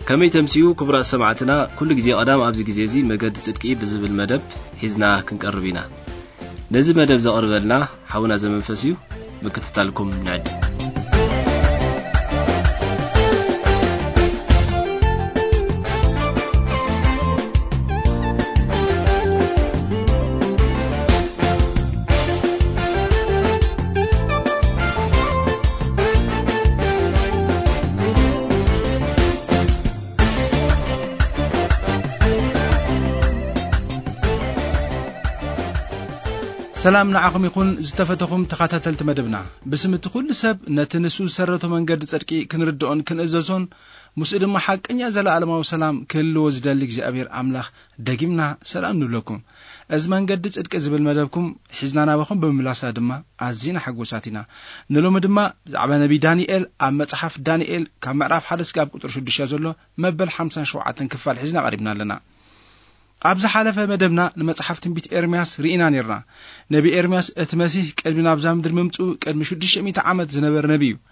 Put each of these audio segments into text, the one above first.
كمي تمسيو كبرى سمعتنا كل جزي قدام أبز جزيزي مجد صدقي بزبل مدب حزنا كنقربينا نزي مدب زقربلنا حاونا زمن فسيو بكتتالكم نعد سلام نعاكم يكون زتفتكم تخاتلت مدبنا بسمت كل سب نتنسو سرتو منجد صدقي كنردون كنأززون مسئد ما حق انيا زلالم وسلام كل وزدلك زابير املاح دقيمنا سلام نلوكم از منجد صدق زبل مدبكم حزنانا بكم بملاسا دما عزينا حقوساتنا نلوم دما زعبا نبي دانيال ام مصحف دانيال كم معرف حدث قاب قطر 6 زلو مبل 57 كفال حزنا قريبنا لنا أبز حلفة مدبنا لمصحف تنبيت إرمياس رئينا نيرنا نبي إرمياس اتمسيح قدمنا بزام در ممتو قدم 600 عامت زنبر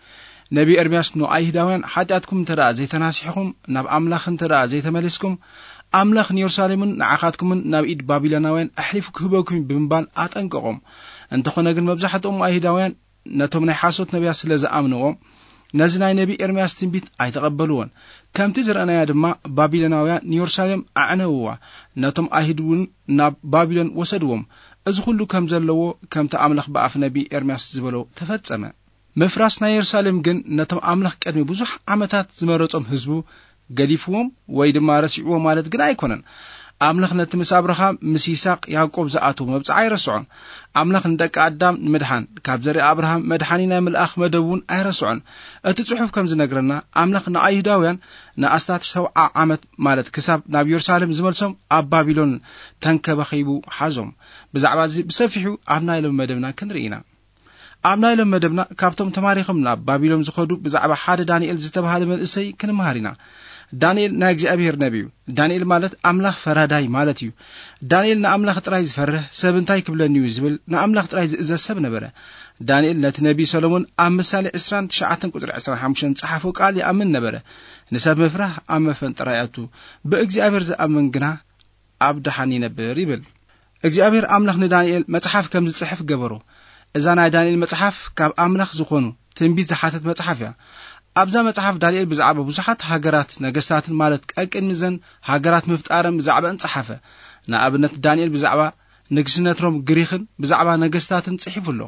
نبي إرمياس نو أيهداوين حاتاتكم ترى زي تناسحكم ناب أملاخن ترى زي تملسكم أملاخ يرسالمون نعاقاتكم ناب إيد بابيلاناوين أحلفك هبوكم بمبان أتنققم انتخونا قل مبزحتهم أيهداوين نتوم نحاسوت نبياس لزا آمنوهم نزناي نبي إرمياس تنبيت أيتقبلون كم تزرعنا يا دما بابيلوناويان يورشليم أعنوا نتم أهدون ناب بابيلون وسدوم أزخلوا كم زلوا كم تأملخ بأف نبي إرمياس زبلو تفتسما مفراسنا يورشليم جن نتم أملخ كأدمي بزح عمتات زمرتهم هزبو قليفهم ويدما رسعوا مالت جنا يكونن أملخ نتمس أبراهام مسيساق يعقوب زعاتو مبزعي رسعون أملخ ندك عدام مدحان كابزري أبراهام مدحانينا من الأخ مدبون أي رسعون أتصحف كم زنقرنا أملخ نأيهداويان نأستات سوء عامت مالت كساب ناب يورشليم زملسهم أب بابيلون تنكبخيبو حازم بزعبازي بسفحو أبنا إلو مدبنا كنرئينا أبنا إلو مدبنا كابتم تماريخم ناب بابيلون زخدو بزعبا حاد دانيال زتبهال من إسي كنمهارينا دانيال ناجي أبير نبيو دانيال مالت أملاخ فراداي مالتيو دانيال نأملاخ ترايز فره سبنتاي كبلا نيوزبل نأملاخ ترايز إزا سب نبره دانيال نتنبي سولومون أمسالي إسران تشعاتن قدر عسران حمشن تصحفو قال يأمن نبره نسب مفرح أم فن تراياتو بأجزي أبير زأمن قنا عبد حاني نبر يبل أجزي أبير أملاخ ندانيال متحف كم زتصحف قبرو إذا نا دانيال متحف كاب أملاخ زخونو تنبيت زحاتت متحفيا أبزا مصحف دانيال بزعبة بزحات هاجرات نجستات مالت أكن مزن هاجرات مفتقرم بزعبة انصحفة نأبنت دانيال بزعبة نجسنتهم جريخن بزعبة نجستات انصحف له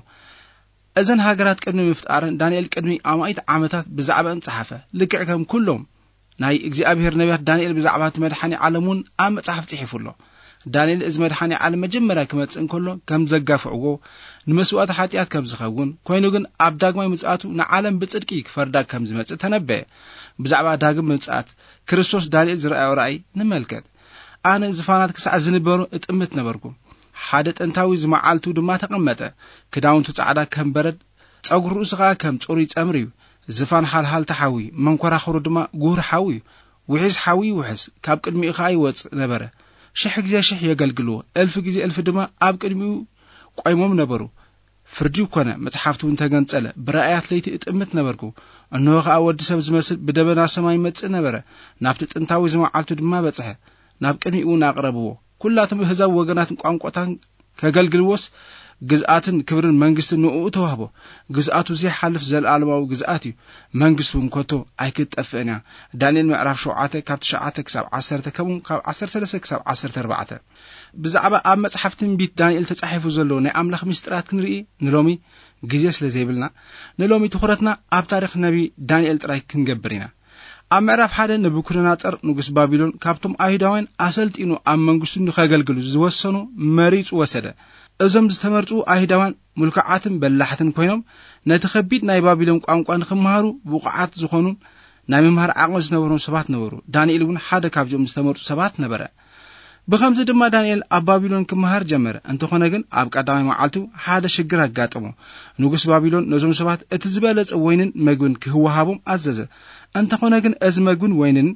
إذن هاجرات كأنه مفتقرن دانيال كأنه عمايت عامتات بزعبة انصحفة لكعكم كلهم ناي إجزاء بهر نبيات دانيال بزعبة مدحاني علمون عام صحف تصحف له دانيال إز مدحاني على مجمرة كمتسن كله كم زقافعوه نمسوات حاتيات كم زخون كوينو جن أبداق ما يمسأتو نعلم بتصدقي كفرداق كم زمت تنبأ بزعبا داقم متسأت كريستوس دانيال زرع ورأي نملكت أنا زفانات كسع زنبرو اتأمت نبركم حادث انتاوي زمعالتو دما تقمت كداون تسعدا كم برد تأقر رؤسغا كم توريت أمريو زفان حال تحاوي منكورا خورو دما قور حاوي وحس حاوي وحس كاب قدمي إخاي وص نبره شح جزي شح يقلقلو 1000 جزي 1000 دما أب قدميو قايموم نبرو فرديو كونه مصحفتو انت غنصله برأيات ليت اتمت نبركو انو خا ود سب زمسل بدبنا سماي مص نبره نابت ጥንታዊ ዝማዓልቱ ድማ በጽሐ ናብ ቅድሚኡ ናቅረብዎ ኩላቱም ህዛብ ወገናትን ቋንቋታን ከገልግልዎስ ግዝአትን ክብርን መንግስትን ንኡ ተዋህቦ ግዝአቱ ዘሐልፍ ዘልዓለማው ግዝአት እዩ መንግስቱ እንኮቶ አይክጠፍእና ዳንኤል ምዕራፍ 7 ካብ 9 ክሳብ 10 ከሙን ካብ 13 ክሳብ 14 ብዛዕባ ኣብ መጽሐፍትን ቢት ዳንኤል ተጻሒፉ ዘሎ ናይ ኣምላኽ ምስጢራት ክንርኢ ንሎሚ ግዜ ስለ ዘይብልና ንሎሚ ትኹረትና ኣብ ታሪኽ ነቢ ዳንኤል ጥራይ ክንገብር ኢና ኣብ ምዕራፍ 1 ነቡከደነፆር ንጉስ ባቢሎን ካብቶም አይሁዳውያን ኣሰልጢኑ ኣብ መንግስቱ ንኸገልግሉ ዝወሰኑ መሪጽ ወሰደ እዞም ዝተመርጹ አይሁዳውያን ሙልካዓትን በላሕትን ኮይኖም ነቲ ከቢድ ናይ ባቢሎን ቋንቋ ንኽመሃሩ ብቑዓት ዝኾኑ ናይ መምሃር ዓቕሚ ዝነበሩ ሰባት ነበሩ ዳንኤል እውን ሓደ ካብዞም ዝተመርጹ ሰባት ነበረ بخمسة دم دانيال أب بابلون كمهار جمر أنت خنا جن أب قدامي معلتو هذا شجرة قاتمو نقص بابلون نزوم سبات اتزبالت وينن مجون كهو هابم عززة أنت خنا جن أز مجون وينن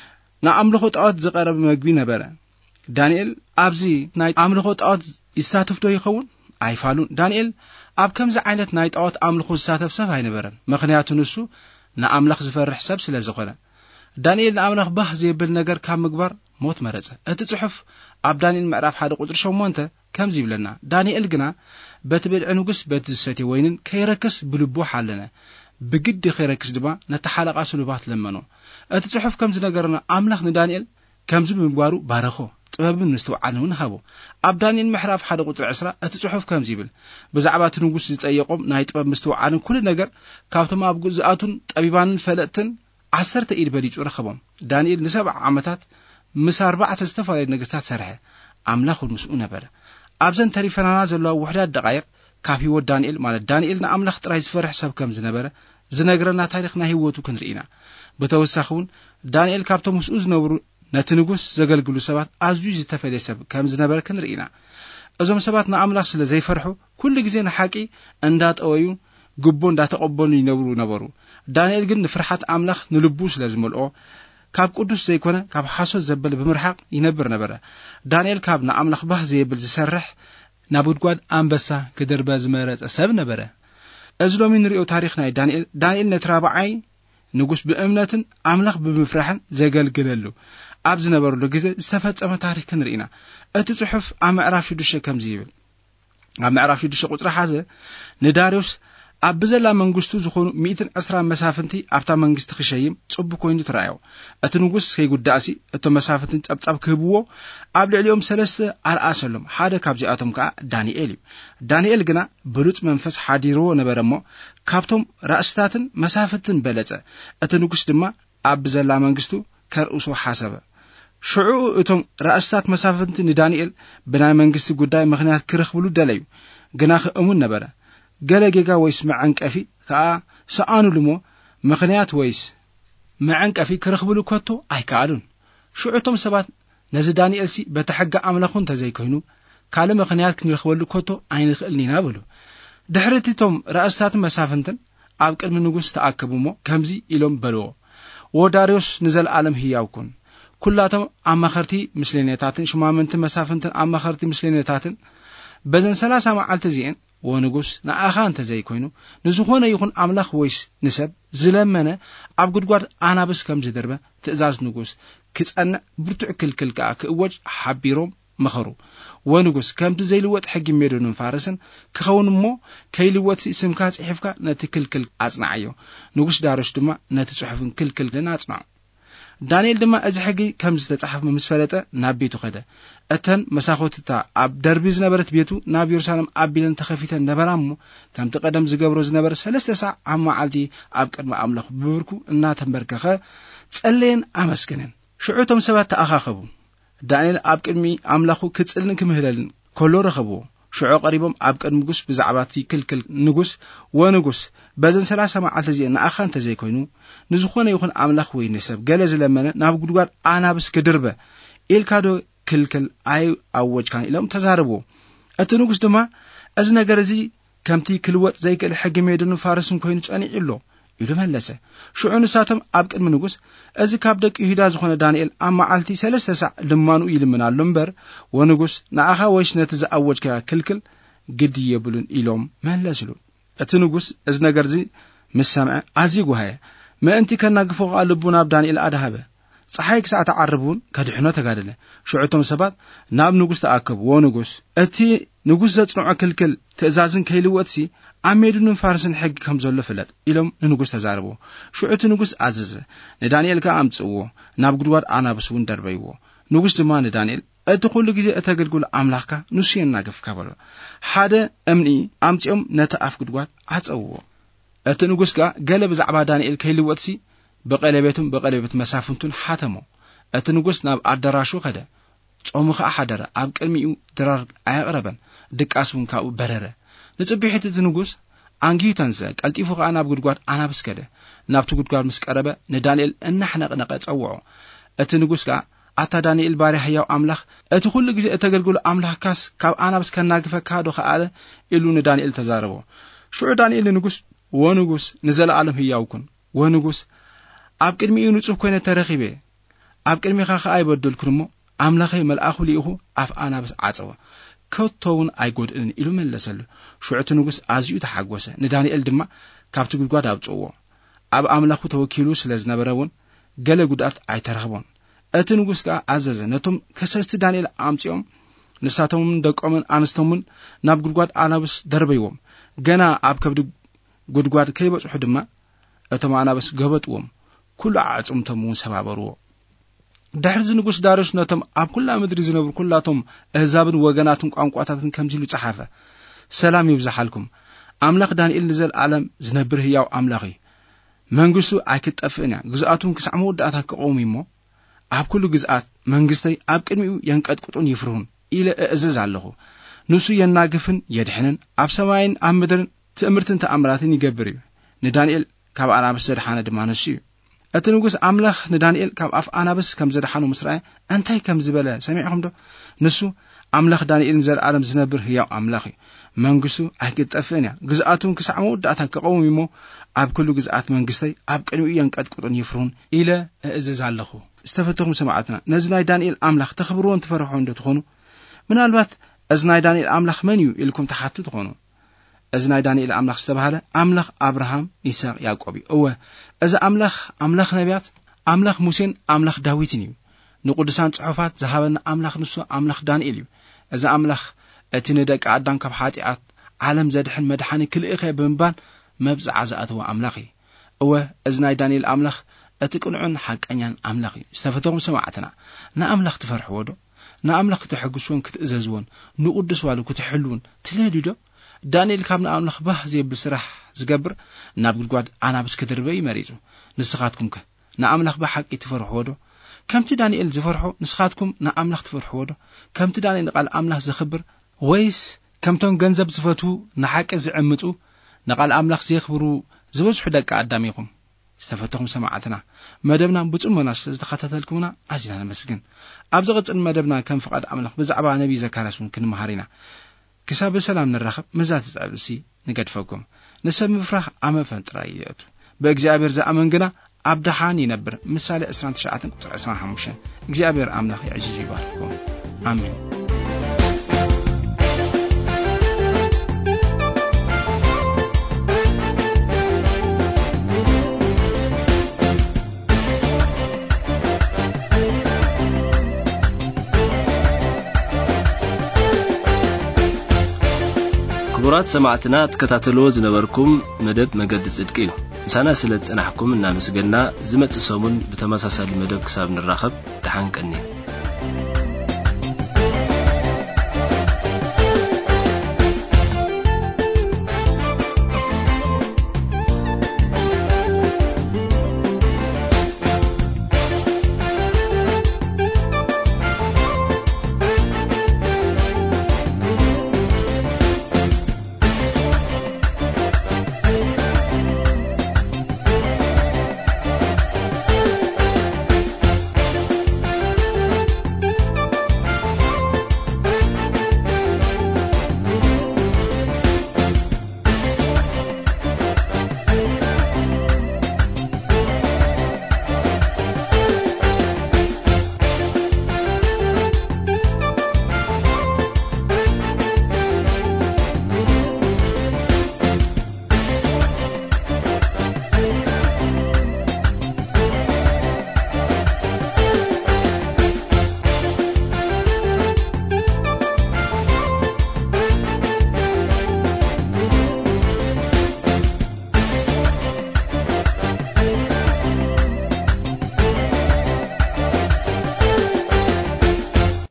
نعملخوت عاد زقرب مجبين برا دانيال أبزي نايت عملخوت عاد يستاتفتو يخون عيفالون دانيال أب كم زعلت نايت عاد عملخوت ساتف سفاين برا مخنياتو نسو نعملخ زفر حساب سلازقنا ዳንኤል ንኣምላኽ ባህ ዘይብል ነገር ካብ ምግባር ሞት መረጸ። እቲ ጽሑፍ ኣብ ዳንኤል ምዕራፍ 1 ቁጥሪ 8 ከምዚ ይብለና፣ ዳንኤል ግና በቲ ብልዒ ንጉስ በቲ ዝሰትየ ወይንን ከይረክስ ብልቡ ሓለነ፣ ብግዲ ከይረክስ ድማ ነቲ ሓለቓ ስሉባት ለመኖ። እቲ ጽሑፍ ከምዚ ነገርና ኣምላኽ ንዳንኤል ከምዚ ብምግባሩ ባረኾ፣ ጥበብን ምስትውዓልን እውን ሃቦ። ኣብ ዳንኤል ምዕራፍ 1 ቁጥሪ 10 እቲ ጽሑፍ ከምዚ ይብል፣ ብዛዕባ እቲ ንጉስ ዝጠየቆም ናይ ጥበብ ምስትውዓልን ኩሉ ነገር ካብቶም ኣብ ግዝኣቱን ጠቢባንን ፈለጥትን 10 ኢድ በሊጹ ረኸቦም። ዳንኤል ን7 ዓመታት ምስ 4 ዝተፈላለዩ ነገስታት ሰርሐ፣ ኣምላኽ ምስኡ ነበረ። ኣብዘን ተሪፈናና ዘለዋ ውሕዳት ደቃይቕ ካብ ህይወት ዳንኤል ማለት ዳንኤል ንኣምላኽ ጥራይ ዝፈርሕ ሰብ ከም ዝነበረ ዝነግረና ታሪክ ናይ ህይወቱ ክንርኢና። ብተወሳኺ እውን ዳንኤል ካብቶም ምስኡ ዝነብሩ ነቲ ንጉስ ዘገልግሉ ሰባት ኣዝዩ ዝተፈለየ ሰብ ከም ዝነበረ ክንርኢና። እዞም ሰባት ንኣምላኽ ስለ ዘይፈርሑ ኩሉ ግዜ ንሓቂ እንዳጠወዩ ግቦ እንዳተቐበሉ ይነብሩ ነበሩ። ዳንኤል ግን ንፍርሓት ኣምላኽ ንልቡ ስለ ዝመልኦ ካብ ቅዱስ ዘይኮነ ካብ ሓሶት ዘበል ብምርሓቅ ይነብር ነበረ። ዳንኤል ካብ ንኣምላኽ ባህ ዘይብል ዝሰርሕ ናብ ጉድጓድ ኣንበሳ ክድርበ ዝመረጸ ሰብ ነበረ። እዚ ሎሚ ንሪኦ ታሪክ ናይ ዳንኤል ነቲ ራብዓይ ንጉስ ብእምነትን ኣምላኽ ብምፍራሕን ዘገልግለሉ ኣብ ዝነበረሉ ግዜ ዝተፈጸመ ታሪክ ክንርኢና። እቲ ጽሑፍ ኣብ ምዕራፍ 6 ከምዚ ይብል፣ ኣብ ምዕራፍ 6 ቁጥሪ 1 ንዳርዮስ ኣብ ብዘላ መንግስቱ ዝኾኑ 120 መሳፍንቲ ኣብታ መንግስቲ ክሸይም ጽቡቕ ኮይኑ ትረኣዮ። እቲ ንጉስ ከይጉዳእሲ እቶም መሳፍንቲ ጸብጻብ ክህብዎ ኣብ ልዕሊኦም 3 ኣልኣሰሎም። ሓደ ካብዚኣቶም ከዓ ዳንኤል እዩ። ዳንኤል ግና ብሉጽ መንፈስ ሓዲርዎ ነበረ እሞ ካብቶም ራእስታትን መሳፍንትን በለጸ። እቲ ንጉስ ድማ ኣብ ብዘላ መንግስቱ ከርእሶ ሓሰበ። ሽዑ እቶም ራእስታት መሳፍንቲ ንዳንኤል ብናይ መንግስቲ ጉዳይ ምኽንያት ክረኽብሉ ደለዩ፣ ግና ክእሙን ነበረ። ገለ ጌጋ ወይስ መዐንቀፊ ከዓ ሰኣኑሉ እሞ ምኽንያት ወይስ መዐንቀፊ ክረኽብሉ ከቶ ኣይከኣሉን። ሽዑቶም ሰባት ነዚ ዳንኤልሲ በቲ ሕጊ ኣምላኹ እንተዘይኮይኑ ካልእ ምኽንያት ክንረኽበሉ ከቶ ኣይንኽእልን ኢና በሉ። ድሕሪቶም ራእስታትን መሳፍንትን ኣብ ቅድሚ ንጉስ ተኣከቡ እሞ ከምዚ ኢሎም በልዎ፣ ወዳርዮስ ንዘለኣለም ህያው ኩን። ኩላቶም ኣማኸርቲ ምስለኔታትን ሽማምንትን መሳፍንትን ኣማኸርቲ ምስለኔታትን በዘን 30 መዓልቲ እዚአን ወንጉስ ንኣኻ እንተዘይኮይኑ ንዝኾነ ይኹን ኣምላኽ ወይስ ንሰብ ዝለመነ ኣብ ጉድጓድ ኣናብስ ከም ዝድርበ ትእዛዝ ንጉስ ክጸንዕ ብርቱዕ ክልክል ከዓ ክእወጅ ሓቢሮም መኸሩ። ወንጉስ ከምቲ ዘይልወጥ ሕጊ ሜዶንን ፋርስን ክኸውን እሞ ከይልወጥ ስምካ ጽሒፍካ ነቲ ክልክል ኣጽናዕዮ። ንጉስ ዳርዮስ ድማ ነቲ ጽሑፍን ክልክልን ኣጽናዑ። ዳንኤል ድማ እዚ ሕጊ ከም ዝተጻሕፈ ምስ ፈለጠ ናብ ቤቱ ኸደ። እተን መሳኾትታ ኣብ ደርቢ ዝነበረት ቤቱ ናብ ኢየሩሳሌም ኣቢለን ተኸፊተን ነበራ እሞ ከምቲ ቀደም ዝገብሮ ዝነበረ 3 ሰዓት ኣብ መዓልቲ ኣብ ቅድሚ ኣምላኽ ብብርኩ እናተንበርከኸ ጸለየን ኣመስገነን። ሽዑቶም ሰባት ተኣኻኸቡ። ዳንኤል ኣብ ቅድሚ ኣምላኹ ክጽልን ክምህለልን ከሎ ረኸብዎ። ሽዑ ቀሪቦም ኣብ ቅድሚ ንጉስ ብዛዕባ እቲ ክልክል ንጉስ ወንጉስ በዘን 30 መዓልቲ እዚአን ንኣኻ እንተዘይኮይኑ ንዝኾነ ይኹን ኣምላኽ ወይ ንሰብ ገለ ዝለመነ ናብ ጉድጓድ ኣናብስ ክድርበ ኢልካዶ ክልክል ኣይ ኣወጅካን ኢሎም ተዛርብዎ። እቲ ንጉስ ድማ እዚ ነገር እዚ ከምቲ ክልወጥ ዘይክእል ሕጊ ሜዶንን ፋርስን ኮይኑ ጸኒዑ ኣሎ ኢሉ መለሰ። ሽዑ ንሳቶም ኣብ ቅድሚ ንጉስ እዚ ካብ ደቂ ይሁዳ ዝኾነ ዳንኤል ኣብ መዓልቲ 3 ሰዓት ልማኑ ይልምናሉ እምበር ወንጉስ ንኣኻ ወይስ ነቲ ዝኣወጅካ ክልክል ግዲ የብሉን ኢሎም መለስሉ። እቲ ንጉስ እዚ ነገር እዚ ምስ ሰምዐ ኣዝዩ ጓሃየ። ምእንቲ ከናግፎ ልቡ ናብ ዳንኤል ኣድሃበ። ፀሓይ ክሳዕ ተዓርቡን ከድሕኖ ተጋደለ። ሽዑቶም ሰባት ናብ ንጉስ ተኣከቡ። ወንጉስ እቲ ንጉስ ዘጽንዖ ክልክል ትእዛዝን ከይልወጥሲ ኣብ ሜዶንን ፋርስን ሕጊ ከም ዘሎ ፍለጥ ኢሎም ንንጉስ ተዛረቡ። ሽዑቲ ንጉስ ኣዘዘ። ንዳንኤል ከዓ ኣምጽእዎ፣ ናብ ጉድጓድ ኣናብስ እውን ደርበይዎ። ንጉስ ድማ ንዳንኤል እቲ ኩሉ ግዜ እተገልግሎ ኣምላኽካ ንሱ የናገፍካ በሎ። ሓደ እምኒ ኣምጺኦም ነቲ ኣፍ ጉድጓድ ኣጸውዎ። እቲ ንጉስ ከዓ ገለ ብዛዕባ ዳንኤል ከይልወጥሲ በቀለቤቱን በቀለቤት መሳፍንቱን ሓተሞ። እቲ ንጉስ ናብ ኣዳራሹ ኸደ። ጾሙ ከዓ ሓደረ። ኣብ ቅድሚኡ ድራር ኣያቕረበን፣ ድቃስ እውን ካብኡ በረረ። ንጽቢሒት እቲ ንጉስ አንጊዩ ተንዘ ቀልጢፉ ከዓ ናብ ጉድጓድ ኣናብስ ከደ። ናብቲ ጉድጓድ ምስ ቀረበ ንዳንኤል እናሕነቕነቐ ጸውዖ። እቲ ንጉስ ከዓ ኣታ ዳንኤል ባርያ ሕያው ኣምላኽ እቲ ኩሉ ግዜ እተገልግሎ ኣምላኽካስ ካብ ኣናብስ ከናግፈካ ዶ ከኣለ ኢሉ ንዳንኤል ተዛረቦ። ሽዑ ዳንኤል ንጉስ ወንጉስ ንዘለዓለም ሕያው ኩን። ወንጉስ ኣብ ቅድሚኡ ንጹህ ኮይነ ተረኺበ። ኣብ ቅድሚኻ ከዓ ኣይበደልኩን እሞ ኣምላኸይ መልኣኹ ልኢኹ ኣፍ ኣናብስ ዓጸወ፣ ከቶውን ኣይጐድእን ኢሉ መለሰሉ። ሽዑቲ ንጉስ ኣዝዩ ተሓጐሰ። ንዳንኤል ድማ ካብቲ ጉድጓድ ኣውጽዎ። ኣብ ኣምላኹ ተወኪሉ ስለ ዝነበረ እውን ገለ ጉዳት ኣይተረኽቦን። እቲ ንጉስ ከዓ ኣዘዘ ነቶም ከሰስቲ ዳንኤል ኣምጺኦም ንሳቶም ደቆምን ኣንስቶምን ናብ ጉድጓድ ኣናብስ ደርበይዎም። ገና ኣብ ከብዲ ጉድጓድ ከይበጽሑ ድማ እቶም ኣናብስ ገበጥዎም፣ ኩሉ ኣዕጽምቶም እውን ሰባበርዎ። ድሕሪ ንጉስ ዳርዮስ ነቶም ኣብ ኩላ ምድሪ ዝነብሩ ኩላቶም ኣህዛብን ወገናትን ቋንቋታትን ከምዚ ኢሉ ጸሓፈ። ሰላም ይብዛሓልኩም። ኣምላኽ ዳንኤል ንዘለዓለም ዝነብር ህያው ኣምላኽ እዩ። መንግስቱ ኣይክጠፍእን እያ። ግዝኣቱን ክሳዕ መወዳእታ ክቆም እሞ ኣብ ኩሉ ግዝኣት መንግስተይ ኣብ ቅድሚኡ የንቀጥቅጡን ይፍርሁን ኢለ እእዝዝ ኣለኹ። ንሱ የናግፍን የድሕንን ኣብ ሰማይን ኣብ ምድርን ትእምርትን ተኣምራትን ይገብር እዩ። ንዳንኤል ካብ ኣናብስ ዘድሓነ ድማ ንሱ እዩ። እቲ ንጉስ ኣምላኽ ንዳንኤል ካብ ኣፍ ኣናብስ ከም ዘድሓኑ ምስ ረኣየ እንታይ ከም ዝበለ ሰሚዕኹም ዶ? ንሱ ኣምላኽ ዳንኤል ንዘለዓለም ዝነብር ህያው ኣምላኽ እዩ። መንግስቱ ኣይክጠፍእን እያ። ግዝኣቱን ክሳዕ መወዳእታ ክቆም እሞ ኣብ ኩሉ ግዝኣት መንግስተይ ኣብ ቅድሚኡ የንቀጥቅጡን ይፍርሁን ኢለ እእዝዝ ኣለኹ። ዝተፈተኹም ሰማዕትና ነዚ ናይ ዳንኤል ኣምላኽ ተኽብርዎን ትፈርሕዎ እንዶ ትኾኑ? ምናልባት እዚ ናይ ዳንኤል ኣምላኽ መን እዩ ኢልኩም ተሓቱ ትኾኑ። እዚ ናይ ዳንኤል ኣምላኽ ዝተባሃለ ኣምላኽ አብርሃም፣ ይስሐቅ፣ ያዕቆብ እዩ። እወ እዚ ኣምላኽ ነቢያት፣ ኣምላኽ ሙሴን ኣምላኽ ዳዊትን እዩ። ንቅዱሳን ጽሑፋት ዝሃበና ኣምላኽ ንሱ ኣምላኽ ዳንኤል እዩ። እዚ ኣምላኽ እቲ ንደቂ ኣዳም ካብ ኃጢአት ዓለም ዘድሕን መድሓኒ ክልእኸ ብምባል መብጽዓ ዝኣተወ ኣምላኽ እዩ። እወ እዚ ናይ ዳንኤል ኣምላኽ እቲ ቅኑዕን ሓቀኛን ኣምላኽ እዩ። ዝተፈተኹም ሰማዕትና ንኣምላኽ ትፈርሕዎ ዶ? ንኣምላኽ ክትሕግስዎን ክትእዘዝዎን ንቅዱስ ዋሉ ክትሕልውን ትልህዱ ዶ? ዳንኤል ካብ ንኣምላኽ ባህ ዘብል ስራሕ ዝገብር ናብ ጉድጓድ ኣናብስ ክድርበይ መሪጹ። ንስኻትኩም ከ ንኣምላኽ ብሓቂ ትፈርሕዎ ዶ? ከምቲ ዳንኤል ዝፈርሖ ንስኻትኩም ንኣምላኽ ትፈርሕዎ ዶ? ከምቲ ዳንኤል ቃል ኣምላኽ ዝኽብር ወይስ ከምቶም ገንዘብ ዝፈትዉ ንሓቂ ዝዕምፁ ንቃል ኣምላኽ ዘኽብሩ ዝበዝሑ ደቂ ኣዳም ኢኹም? ዝተፈተኹም ሰማዕትና መደብና ብጽሞና ዝተኸታተልኩምና ኣዝና ነመስግን። ኣብ ዝቕጽል መደብና ከም ፍቓድ ኣምላኽ ብዛዕባ ነቢይ ዘካርያስ ክንመሃር ኢና። ክሳብ ሰላም ንራኸብ። መዛት ጸብሲ ንገድፈኩም። ንሰብ ምፍራህ ኣመፈን ጥራይ ይእቱ፣ በእግዚአብሔር ዝኣመን ግና ኣብ ደሓን ይነብር። ምሳሌ 29:25 እግዚአብሔር ኣምላኽ ይዕዝዝ ይባርኩም። አሜን። ክቡራት ሰማዕትና ተከታተልዎ ዝነበርኩም መደብ መገዲ ጽድቂ እዩ። ምሳና ስለ ጽናሕኩም እናመስገንና ዝመጽእ ሰሙን ብተመሳሳሊ መደብ ክሳብ ንራኸብ ደሓን ቀኒ